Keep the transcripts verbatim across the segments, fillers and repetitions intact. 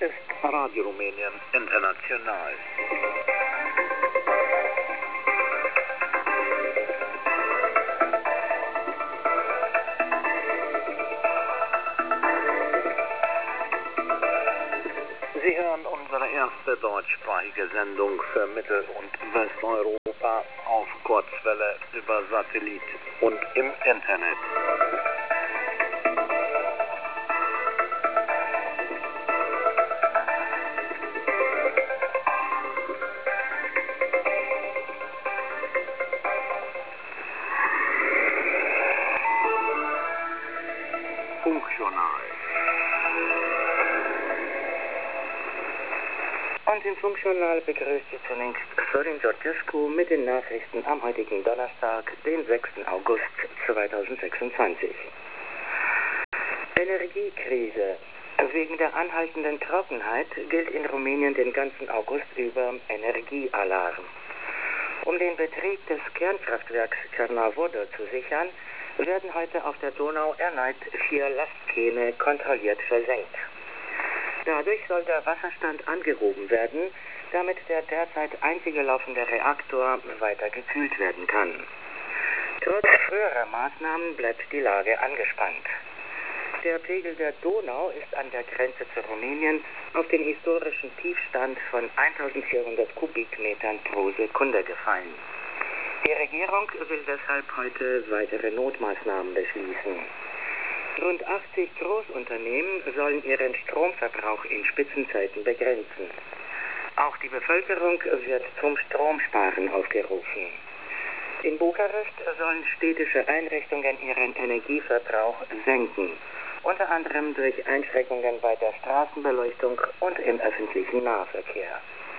ist Radio Rumänien International. Sie hören unsere erste deutschsprachige Sendung für Mittel- und Westeuropa auf Kurzwelle über Satellit und im Internet. Funkjournal. Und im Funkjournal begrüßt Sie zunächst Sorin Georgescu mit den Nachrichten am heutigen Donnerstag, den sechsten August zweitausendsechsundzwanzig. Energiekrise. Wegen der anhaltenden Trockenheit gilt in Rumänien den ganzen August über Energiealarm. Um den Betrieb des Kernkraftwerks Cernavodă zu sichern, werden heute auf der Donau erneut vier Lastkähne kontrolliert versenkt. Dadurch soll der Wasserstand angehoben werden, damit der derzeit einzige laufende Reaktor weiter gekühlt werden kann. Trotz früherer Maßnahmen bleibt die Lage angespannt. Der Pegel der Donau ist an der Grenze zu Rumänien auf den historischen Tiefstand von eintausendvierhundert Kubikmetern pro Sekunde gefallen. Die Regierung will deshalb heute weitere Notmaßnahmen beschließen. Rund achtzig Großunternehmen sollen ihren Stromverbrauch in Spitzenzeiten begrenzen. Auch die Bevölkerung wird zum Stromsparen aufgerufen. In Bukarest sollen städtische Einrichtungen ihren Energieverbrauch senken, unter anderem durch Einschränkungen bei der Straßenbeleuchtung und im öffentlichen Nahverkehr.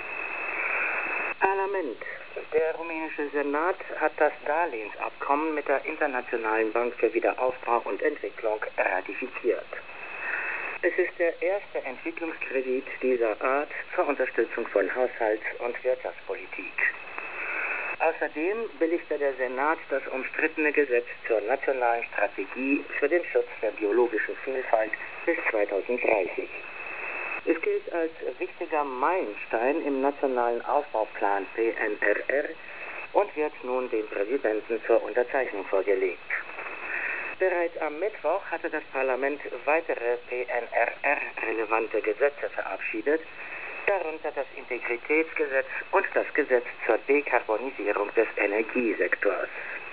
Parlament. Der rumänische Senat hat das Darlehensabkommen mit der Internationalen Bank für Wiederaufbau und Entwicklung ratifiziert. Es ist der erste Entwicklungskredit dieser Art zur Unterstützung von Haushalts- und Wirtschaftspolitik. Außerdem billigte der Senat das umstrittene Gesetz zur nationalen Strategie für den Schutz der biologischen Vielfalt bis zweitausenddreißig. Es gilt als wichtiger Meilenstein im nationalen Aufbauplan P N R R und wird nun dem Präsidenten zur Unterzeichnung vorgelegt. Bereits am Mittwoch hatte das Parlament weitere P N R R-relevante Gesetze verabschiedet, darunter das Integritätsgesetz und das Gesetz zur Dekarbonisierung des Energiesektors.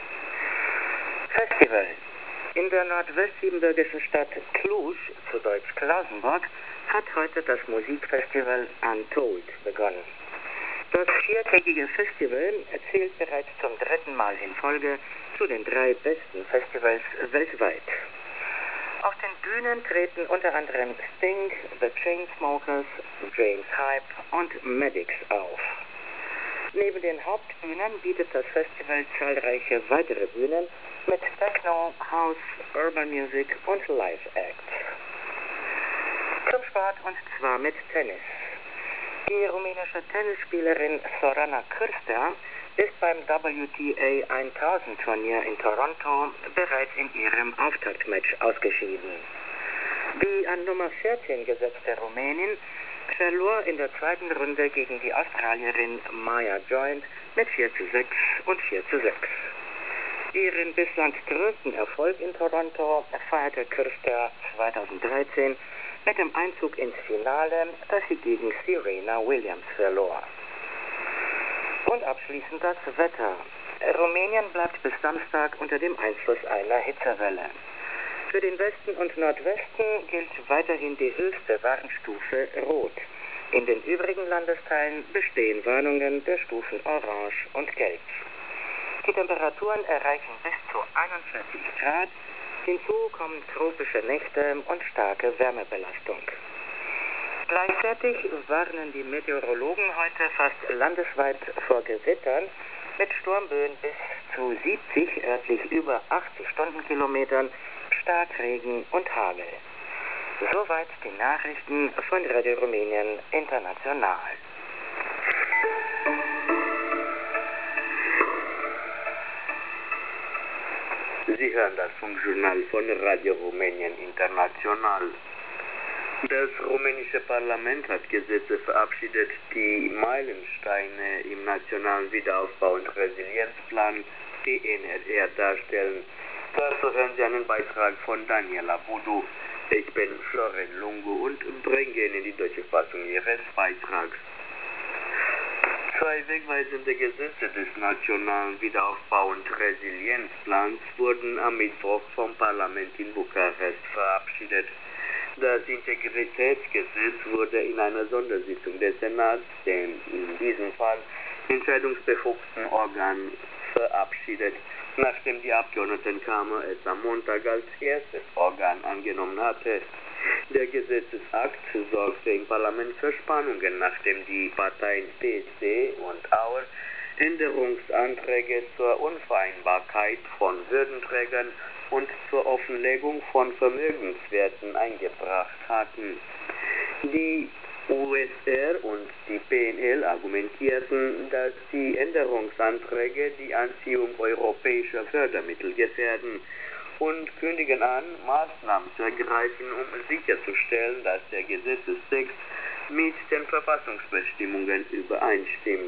Festival. In der nordwestsiebenbürgischen Stadt Cluj, zu Deutsch Klausenburg, hat heute das Musikfestival Untold begonnen. Das viertägige Festival zählt bereits zum dritten Mal in Folge zu den drei besten Festivals weltweit. Auf den Bühnen treten unter anderem Sting, The Chainsmokers, James Hype und Maddox auf. Neben den Hauptbühnen bietet das Festival zahlreiche weitere Bühnen mit Techno, House, Urban Music und Live-Acts. Zum Sport und zwar mit Tennis. Die rumänische Tennisspielerin Sorana Cârsta ist beim W T A tausend Turnier in Toronto bereits in ihrem Auftaktmatch ausgeschieden. Die an Nummer vierzehn gesetzte Rumänin verlor in der zweiten Runde gegen die Australierin Maya Joint mit vier zu sechs und vier zu sechs. Ihren bislang größten Erfolg in Toronto feierte Cârsta zweitausenddreizehn mit dem Einzug ins Finale, das sie gegen Serena Williams verlor. Und abschließend das Wetter. Rumänien bleibt bis Samstag unter dem Einfluss einer Hitzewelle. Für den Westen und Nordwesten gilt weiterhin die höchste Warnstufe Rot. In den übrigen Landesteilen bestehen Warnungen der Stufen Orange und Gelb. Die Temperaturen erreichen bis zu einundvierzig Grad. Hinzu kommen tropische Nächte und starke Wärmebelastung. Gleichzeitig warnen die Meteorologen heute fast landesweit vor Gewittern mit Sturmböen bis zu siebzig, örtlich über achtzig Stundenkilometern, Starkregen und Hagel. Soweit die Nachrichten von Radio Rumänien International. Sie hören das Funkjournal von Radio Rumänien International. Das rumänische Parlament hat Gesetze verabschiedet, die Meilensteine im Nationalen Wiederaufbau- und Resilienzplan P N R R darstellen. Dazu hören Sie einen Beitrag von Daniela Budu. Ich bin Florin Lungu und bringe Ihnen die deutsche Fassung Ihres Beitrags. Zwei wegweisende Gesetze des Nationalen Wiederaufbau- und Resilienzplans wurden am Mittwoch vom Parlament in Bukarest verabschiedet. Das Integritätsgesetz wurde in einer Sondersitzung des Senats, dem in diesem Fall entscheidungsbefugten Organ, verabschiedet, nachdem die Abgeordnetenkammer es am Montag als erstes Organ angenommen hatte. Der Gesetzesakt sorgte im Parlament für Spannungen, nachdem die Parteien P S D und Auer Änderungsanträge zur Unvereinbarkeit von Würdenträgern und zur Offenlegung von Vermögenswerten eingebracht hatten. Die U S R und die P N L argumentierten, dass die Änderungsanträge die Anziehung europäischer Fördermittel gefährden und kündigen an, Maßnahmen zu ergreifen, um sicherzustellen, dass der Gesetzestext mit den Verfassungsbestimmungen übereinstimmt.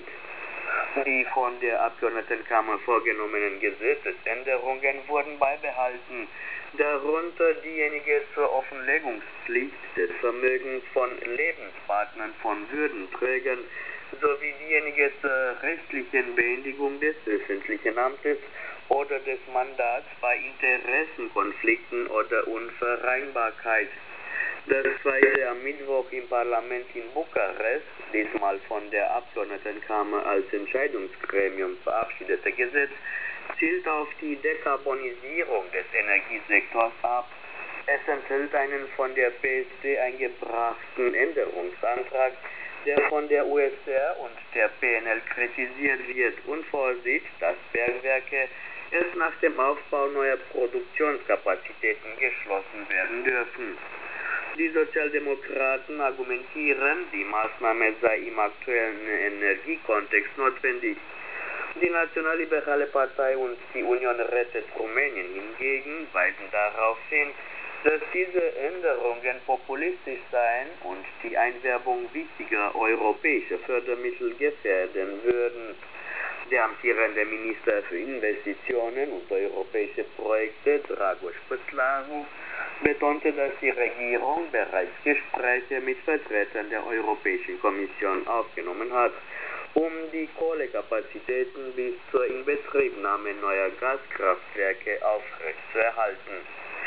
Die von der Abgeordnetenkammer vorgenommenen Gesetzesänderungen wurden beibehalten, darunter diejenige zur Offenlegungspflicht des Vermögens von Lebenspartnern von Würdenträgern sowie diejenige zur rechtlichen Beendigung des öffentlichen Amtes oder des Mandats bei Interessenkonflikten oder Unvereinbarkeit. Das zweite am Mittwoch im Parlament in Bukarest, diesmal von der Abgeordnetenkammer als Entscheidungsgremium verabschiedete Gesetz, zielt auf die Dekarbonisierung des Energiesektors ab. Es enthält einen von der P S D eingebrachten Änderungsantrag, der von der U S R und der P N L kritisiert wird und vorsieht, dass Bergwerke erst nach dem Aufbau neuer Produktionskapazitäten geschlossen werden dürfen. Die Sozialdemokraten argumentieren, die Maßnahme sei im aktuellen Energiekontext notwendig. Die Nationalliberale Partei und die Union Rettet Rumänien hingegen weisen darauf hin, dass diese Änderungen populistisch seien und die Einwerbung wichtiger europäischer Fördermittel gefährden würden. Der amtierende Minister für Investitionen und europäische Projekte, Dragoș Păslaru, betonte, dass die Regierung bereits Gespräche mit Vertretern der Europäischen Kommission aufgenommen hat, um die Kohlekapazitäten bis zur Inbetriebnahme neuer Gaskraftwerke aufrechtzuerhalten.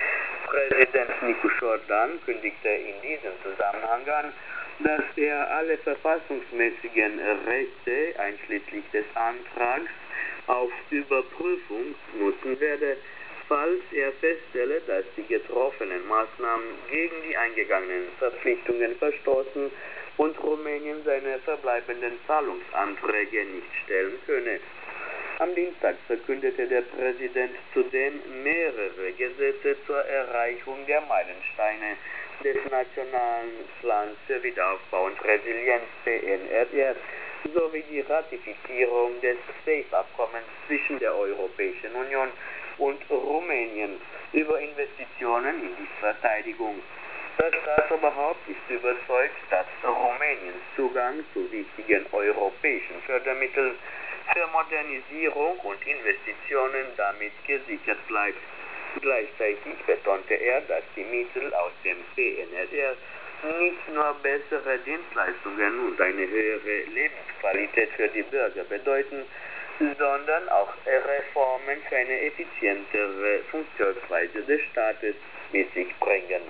Präsident Nicu Jordan kündigte in diesem Zusammenhang an, dass er alle verfassungsmäßigen Rechte, einschließlich des Antrags auf Überprüfung, nutzen werde, falls er feststelle, dass die getroffenen Maßnahmen gegen die eingegangenen Verpflichtungen verstoßen und Rumänien seine verbleibenden Zahlungsanträge nicht stellen könne. Am Dienstag verkündete der Präsident zudem mehrere Gesetze zur Erreichung der Meilensteine des Nationalen Plans für Wiederaufbau und Resilienz P N R R sowie die Ratifizierung des SAFE-Abkommens zwischen der Europäischen Union und Rumänien über Investitionen in die Verteidigung. Das Staatsoberhaupt ist überzeugt, dass Rumäniens Zugang zu wichtigen europäischen Fördermitteln für Modernisierung und Investitionen damit gesichert bleibt. Gleichzeitig betonte er, dass die Mittel aus dem P N R R nicht nur bessere Dienstleistungen und eine höhere Lebensqualität für die Bürger bedeuten, sondern auch Reformen für eine effizientere Funktionsweise des Staates mit sich bringen.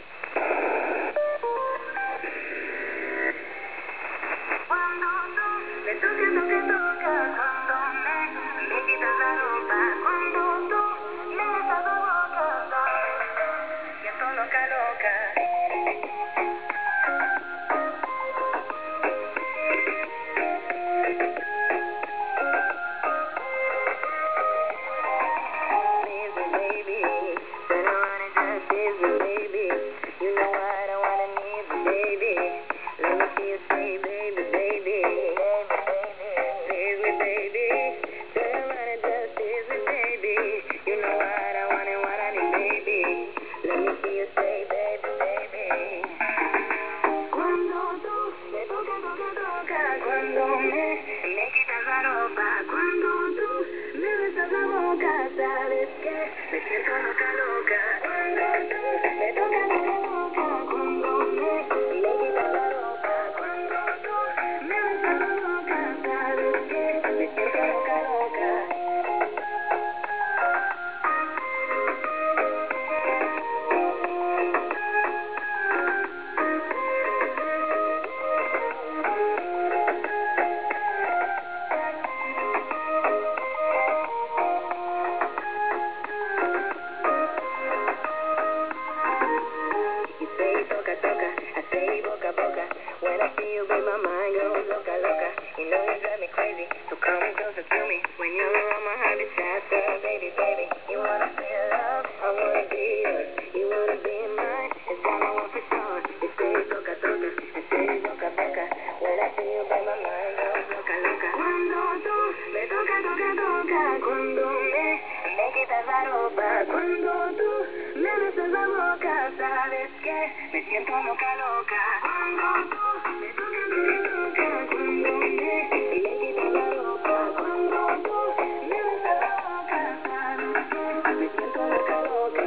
esa boca, sabes que me siento loca, loca. Cuando tú me tocas, me tocas, cuando me, me quitas la ropa, cuando tú me besas la boca, sabes que me siento loca, loca.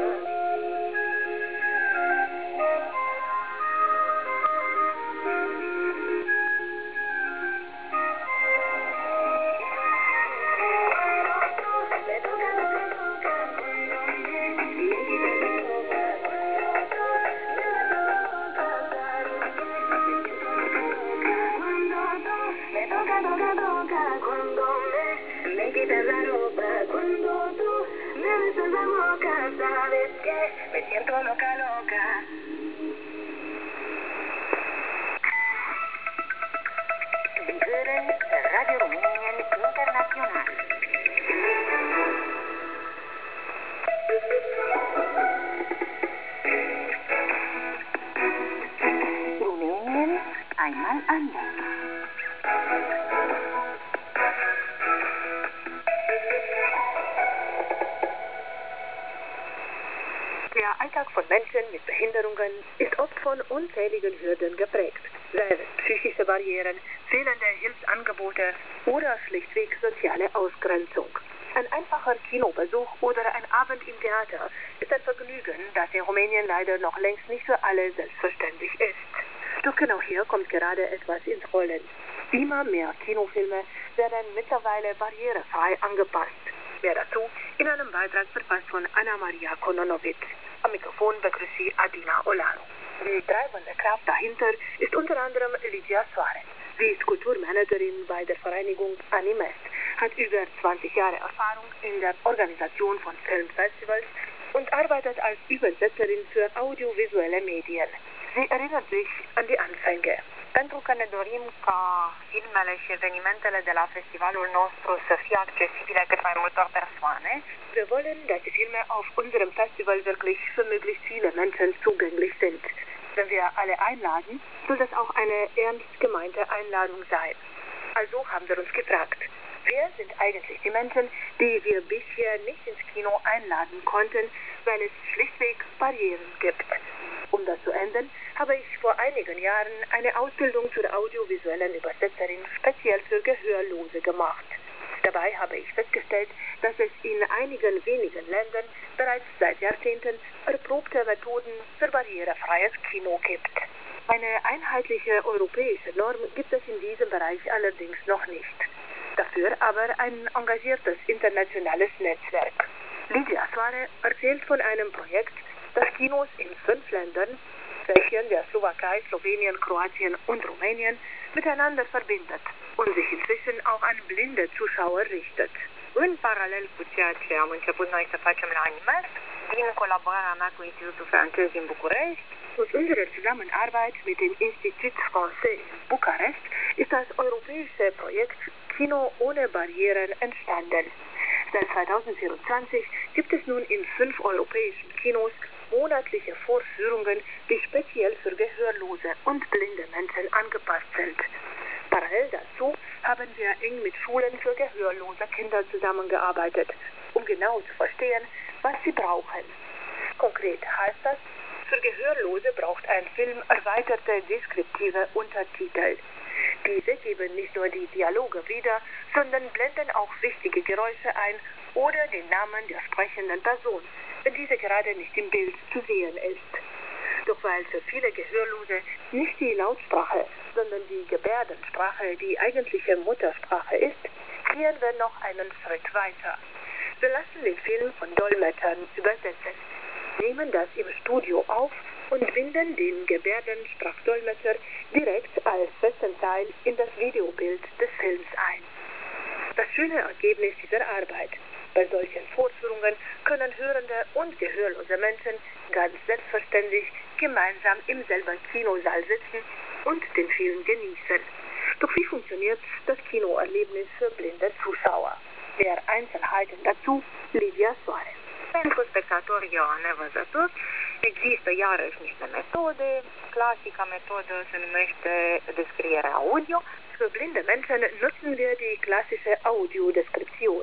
Cuando tú me besas la boca, sabes que me siento loca, loca. We hören Radio Rumänien International. Rumänien einmal anders. Der Alltag von Menschen mit Behinderungen ist oft von unzähligen Hürden geprägt, seien es psychische Barrieren, fehlende Hilfsangebote oder schlichtweg soziale Ausgrenzung. Ein einfacher Kinobesuch oder ein Abend im Theater ist ein Vergnügen, das in Rumänien leider noch längst nicht für alle selbstverständlich ist. Doch genau hier kommt gerade etwas ins Rollen. Immer mehr Kinofilme werden mittlerweile barrierefrei angepasst. Mehr dazu in einem Beitrag verfasst von Anna Maria Kononovic. Am Mikrofon begrüßt sie Adina Olaru. Die treibende Kraft dahinter ist unter anderem Lidia Soares. Sie ist Kulturmanagerin bei der Vereinigung Animest, hat über zwanzig Jahre Erfahrung in der Organisation von Filmfestivals und arbeitet als Übersetzerin für audiovisuelle Medien. Sie erinnert sich an die Anfänge. Pentru că ne dorim ca filmele și evenimentele de la festivalul nostru să fie accesibile cât mai multor persoane. Wir wollen, dass die Filme auf unserem Festival wirklich für möglichst viele Menschen zugänglich sind. Wenn wir alle einladen, soll das auch eine ernst gemeinte Einladung sein. Also haben wir uns gefragt, wer sind eigentlich die Menschen, die wir bisher nicht ins Kino einladen konnten, weil es schlichtweg Barrieren gibt. Um das zu ändern, habe ich vor einigen Jahren eine Ausbildung zur audiovisuellen Übersetzerin speziell für Gehörlose gemacht. Dabei habe ich festgestellt, dass es in einigen wenigen Ländern bereits seit Jahrzehnten erprobte Methoden für barrierefreies Kino gibt. Eine einheitliche europäische Norm gibt es in diesem Bereich allerdings noch nicht. Dafür aber ein engagiertes internationales Netzwerk. Lidia Soare erzählt von einem Projekt, das Kinos in fünf Ländern, Tschechien, der Slowakei, Slowenien, Kroatien und Rumänien, miteinander verbindet und sich inzwischen auch an blinde Zuschauer richtet. În paralel cu ceea ce am început noi să facem la Animest, din colaborarea mea cu Institutul francez din București, aus unserer Zusammenarbeit mit dem Institut Français in Bukarest ist das europäische Projekt Kino ohne Barrieren entstanden. Seit zweitausendvierundzwanzig gibt es nun in fünf europäischen Kinos monatliche Vorführungen, die speziell für Gehörlose und blinde Menschen angepasst sind. Parallel dazu haben wir eng mit Schulen für gehörlose Kinder zusammengearbeitet, um genau zu verstehen, was sie brauchen. Konkret heißt das, für Gehörlose braucht ein Film erweiterte deskriptive Untertitel. Diese geben nicht nur die Dialoge wieder, sondern blenden auch wichtige Geräusche ein oder den Namen der sprechenden Person, wenn diese gerade nicht im Bild zu sehen ist. Doch weil für viele Gehörlose nicht die Lautsprache, sondern die Gebärdensprache die eigentliche Muttersprache ist, gehen wir noch einen Schritt weiter. Wir lassen den Film von Dolmetschern übersetzen, nehmen das im Studio auf und binden den Gebärdensprachdolmetscher direkt als festen Teil in das Videobild des Films ein. Das schöne Ergebnis dieser Arbeit: Bei solchen Vorführungen können hörende und gehörlose Menschen ganz selbstverständlich gemeinsam im selben Kinosaal sitzen und den Film genießen. Doch wie funktioniert das Kinoerlebnis für blinde Zuschauer? Mehr Einzelheiten dazu, Lidia Soare. Pentru spectatorii nevăzători există iarăși niște metode. Clasica metodă se numește descriere audio. Für blinde Menschen nutzen wir die klassische Audiodeskription.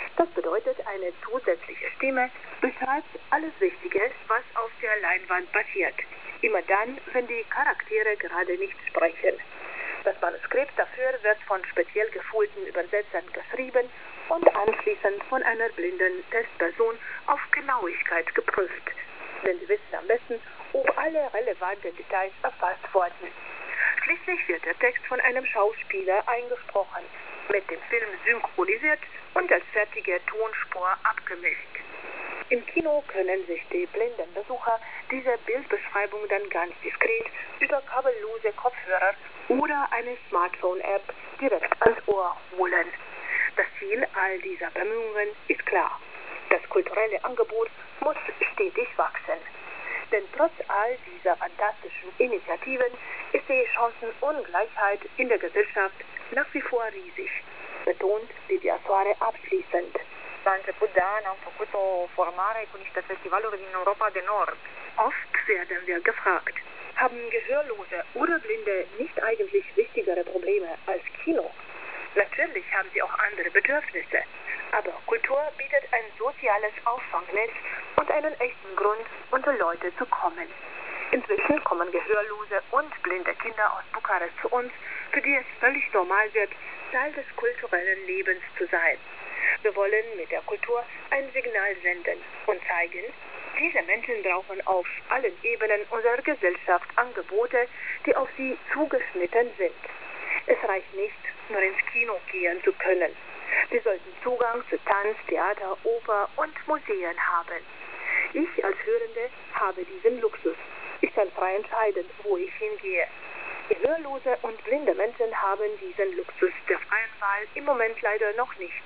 Das bedeutet, eine zusätzliche Stimme beschreibt alles Wichtige, was auf der Leinwand passiert. Immer dann, wenn die Charaktere gerade nicht sprechen. Das Manuskript dafür wird von speziell geschulten Übersetzern geschrieben und anschließend von einer blinden Testperson auf Genauigkeit geprüft. Denn sie wissen am besten, ob alle relevanten Details erfasst wurden. Schließlich wird der Text von einem Schauspieler eingesprochen, mit dem Film synchronisiert und als fertige Tonspur abgemischt. Im Kino können sich die blinden Besucher diese Bildbeschreibung dann ganz diskret über kabellose Kopfhörer oder eine Smartphone-App direkt ans Ohr holen. Das Ziel all dieser Bemühungen ist klar. Das kulturelle Angebot muss stetig wachsen. Denn trotz all dieser fantastischen Initiativen ist die Chancenungleichheit in der Gesellschaft nach wie vor riesig, betont Lidia Soare abschließend. La început de an am făcut o formare cu niște festivaluri din Europa de Nord. Oft werden wir gefragt, haben Gehörlose oder Blinde nicht eigentlich wichtigere Probleme als Kino? Natürlich haben sie auch andere Bedürfnisse, aber Kultur bietet ein soziales Auffangnetz und einen echten Grund, unter Leute zu kommen. Inzwischen kommen gehörlose und blinde Kinder aus Bukarest zu uns, für die es völlig normal wird, Teil des kulturellen Lebens zu sein. Wir wollen mit der Kultur ein Signal senden und zeigen, diese Menschen brauchen auf allen Ebenen unserer Gesellschaft Angebote, die auf sie zugeschnitten sind. Es reicht nicht, nur ins Kino gehen zu können. Sie sollten Zugang zu Tanz, Theater, Oper und Museen haben. Ich als Hörende habe diesen Luxus. Ich kann frei entscheiden, wo ich hingehe. Gehörlose und blinde Menschen haben diesen Luxus der freien Wahl im Moment leider noch nicht.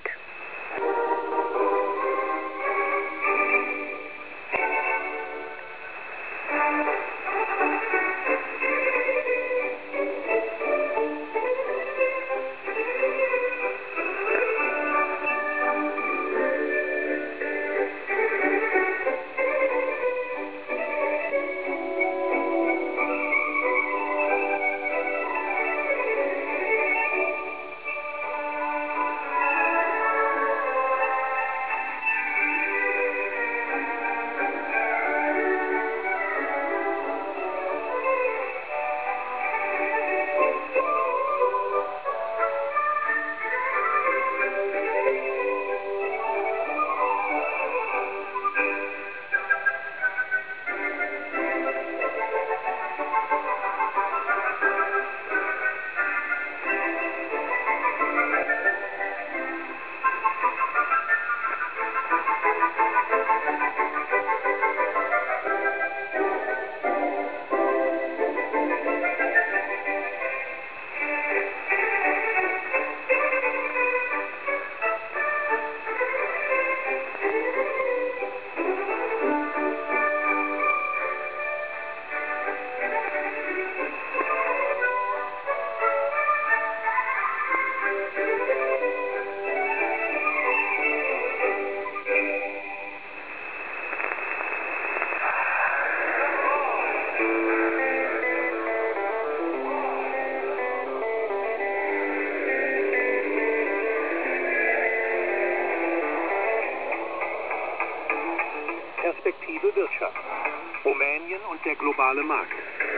Perspektive Wirtschaft. Rumänien und der globale Markt.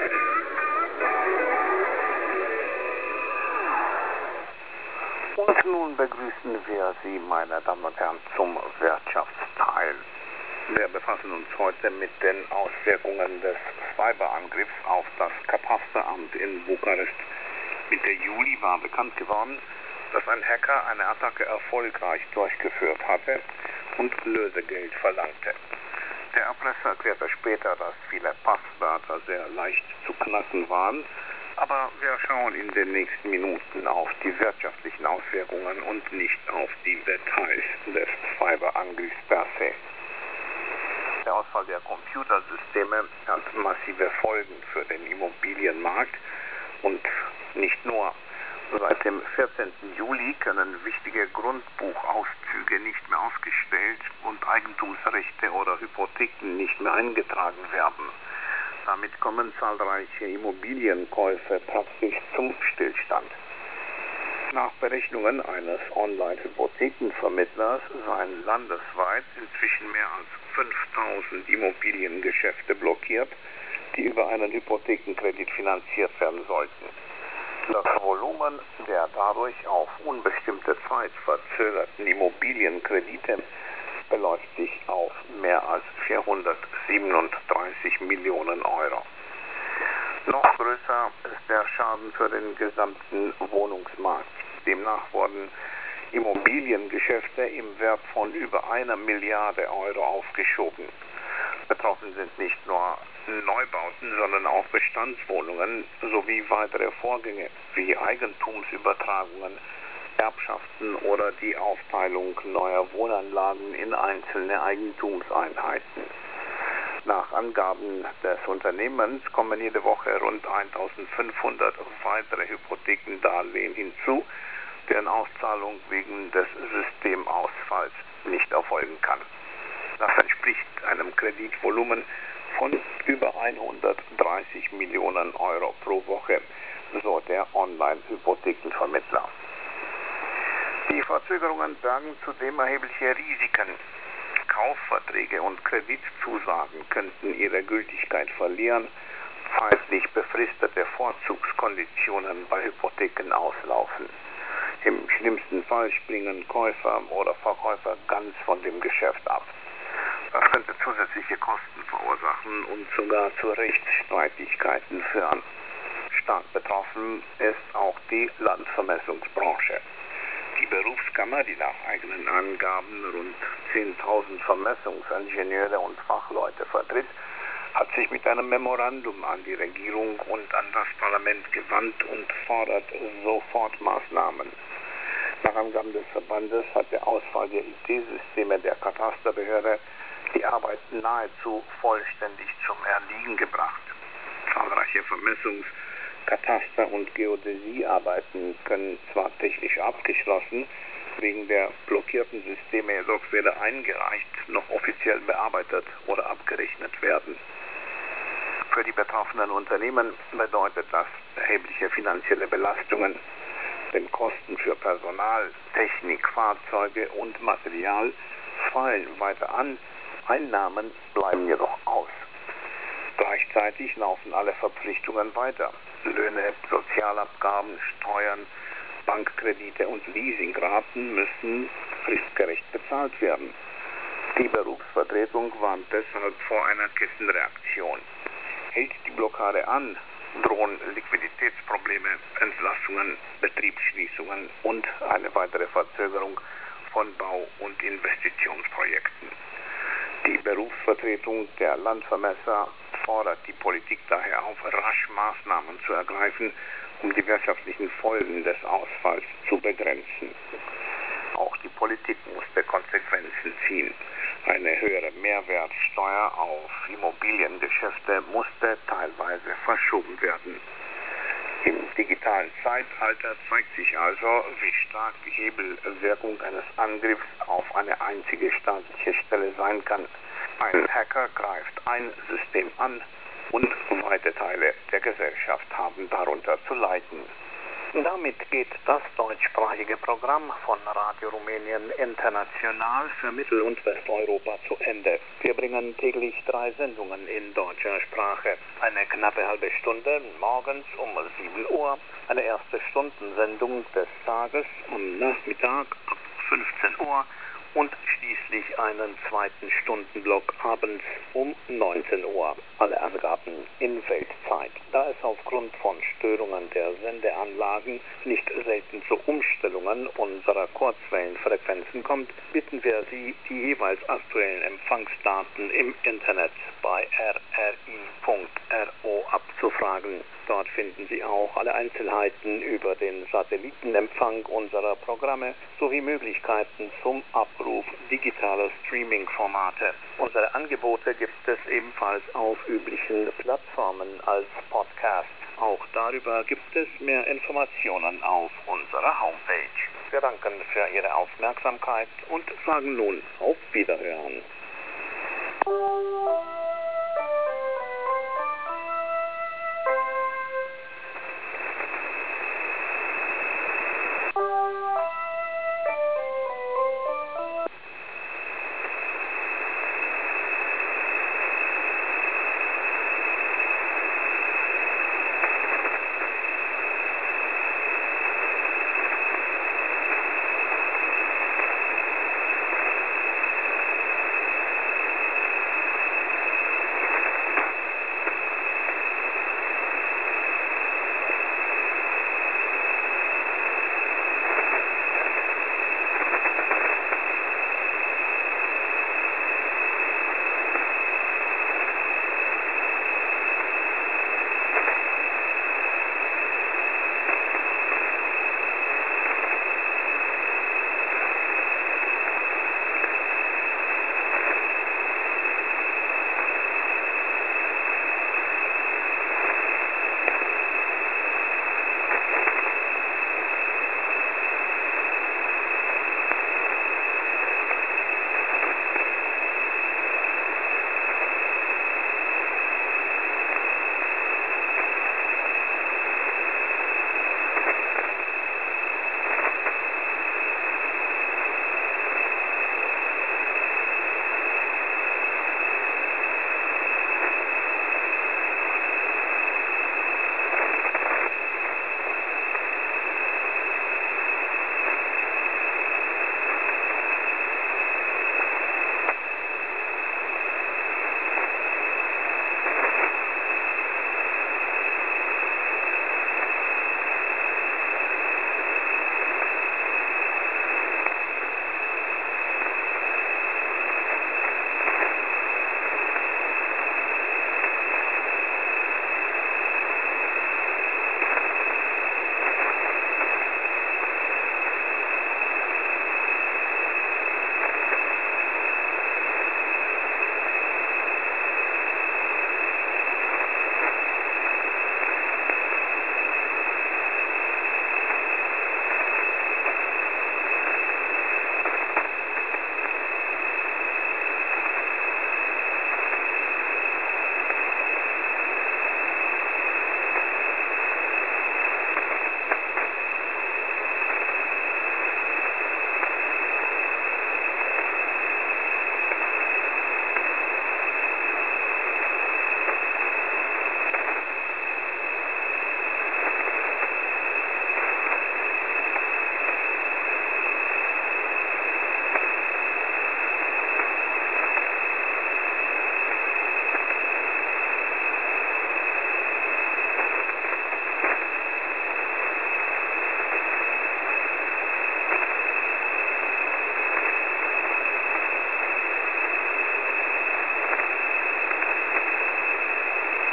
Und nun begrüßen wir Sie, meine Damen und Herren, zum Wirtschaftsteil. Wir befassen uns heute mit den Auswirkungen des Cyberangriffs auf das Katasteramt in Bukarest. Mitte Juli war bekannt geworden, dass ein Hacker eine Attacke erfolgreich durchgeführt hatte und Lösegeld verlangte. Der Erpresser erklärte später, dass viele Passwörter sehr leicht zu knacken waren, aber wir schauen in den nächsten Minuten auf die wirtschaftlichen Auswirkungen und nicht auf die Details des Cyberangriffs per se. Der Ausfall der Computersysteme hat massive Folgen für den Immobilienmarkt und nicht nur. Seit dem vierzehnten Juli können wichtige Grundbuchauszüge nicht mehr ausgestellt und Eigentumsrechte oder Hypotheken nicht mehr eingetragen werden. Damit kommen zahlreiche Immobilienkäufe praktisch zum Stillstand. Nach Berechnungen eines Online-Hypothekenvermittlers seien landesweit inzwischen mehr als fünftausend Immobiliengeschäfte blockiert, die über einen Hypothekenkredit finanziert werden sollten. Das Volumen der dadurch auf unbestimmte Zeit verzögerten Immobilienkredite beläuft sich auf mehr als vierhundertsiebenunddreißig Millionen Euro. Noch größer ist der Schaden für den gesamten Wohnungsmarkt. Demnach wurden Immobiliengeschäfte im Wert von über einer Milliarde Euro aufgeschoben. Betroffen sind nicht nur Neubauten, sondern auch Bestandswohnungen sowie weitere Vorgänge wie Eigentumsübertragungen, Erbschaften oder die Aufteilung neuer Wohnanlagen in einzelne Eigentumseinheiten. Nach Angaben des Unternehmens kommen jede Woche rund eintausendfünfhundert weitere Hypothekendarlehen hinzu, deren Auszahlung wegen des Systemausfalls nicht erfolgen kann. Das entspricht einem Kreditvolumen von über hundertdreißig Millionen Euro pro Woche, so der Online-Hypothekenvermittler. Die Verzögerungen bergen zudem erhebliche Risiken. Kaufverträge und Kreditzusagen könnten ihre Gültigkeit verlieren, zeitlich befristete Vorzugskonditionen bei Hypotheken auslaufen. Im schlimmsten Fall springen Käufer oder Verkäufer ganz von dem Geschäft ab. Das könnte zusätzliche Kosten verursachen und sogar zu Rechtsstreitigkeiten führen. Stark betroffen ist auch die Landvermessungsbranche. Die Berufskammer, die nach eigenen Angaben rund zehntausend Vermessungsingenieure und Fachleute vertritt, hat sich mit einem Memorandum an die Regierung und an das Parlament gewandt und fordert Sofortmaßnahmen. Nach Angaben des Verbandes hat der Ausfall der I T-Systeme der Katasterbehörde die Arbeit nahezu vollständig zum Erliegen gebracht. Zahlreiche Vermessungs-, Kataster- und Geodäsiearbeiten können zwar technisch abgeschlossen, wegen der blockierten Systeme jedoch weder eingereicht noch offiziell bearbeitet oder abgerechnet werden. Für die betroffenen Unternehmen bedeutet das erhebliche finanzielle Belastungen, denn Kosten für Personal, Technik, Fahrzeuge und Material fallen weiter an, Einnahmen bleiben jedoch aus. Gleichzeitig laufen alle Verpflichtungen weiter. Löhne, Sozialabgaben, Steuern, Bankkredite und Leasingraten müssen fristgerecht bezahlt werden. Die Berufsvertretung warnt deshalb vor einer Kettenreaktion. Hält die Blockade an, drohen Liquiditätsprobleme, Entlassungen, Betriebsschließungen und eine weitere Verzögerung von Bau- und Investitionsprojekten. Die Berufsvertretung der Landvermesser fordert die Politik daher auf, rasch Maßnahmen zu ergreifen, um die wirtschaftlichen Folgen des Ausfalls zu begrenzen. Auch die Politik musste Konsequenzen ziehen. Eine höhere Mehrwertsteuer auf Immobiliengeschäfte musste teilweise verschoben werden. Im digitalen Zeitalter zeigt sich also, wie stark die Hebelwirkung eines Angriffs auf eine einzige staatliche Stelle sein kann. Ein Hacker greift ein System an und weite Teile der Gesellschaft haben darunter zu leiden. Damit geht das deutschsprachige Programm von Radio Rumänien International für Mittel- und Westeuropa zu Ende. Wir bringen täglich drei Sendungen in deutscher Sprache. Eine knappe halbe Stunde morgens um sieben Uhr, eine erste Stundensendung des Tages am Nachmittag ab fünfzehn Uhr und schließlich einen zweiten Stundenblock abends um neunzehn Uhr. Alle Angaben in Weltzeit. Da es aufgrund von Störungen der Sendeanlagen nicht selten zu Umstellungen unserer Kurzwellenfrequenzen kommt, bitten wir Sie, die jeweils aktuellen Empfangsdaten im Internet bei r r i punkt r o abzufragen. Dort finden Sie auch alle Einzelheiten über den Satellitenempfang unserer Programme sowie Möglichkeiten zum Abruf digitaler Streaming-Formate. Unsere Angebote gibt es ebenfalls auf üblichen Plattformen als Podcast. Auch darüber gibt es mehr Informationen auf unserer Homepage. Wir danken für Ihre Aufmerksamkeit und sagen nun auf Wiederhören.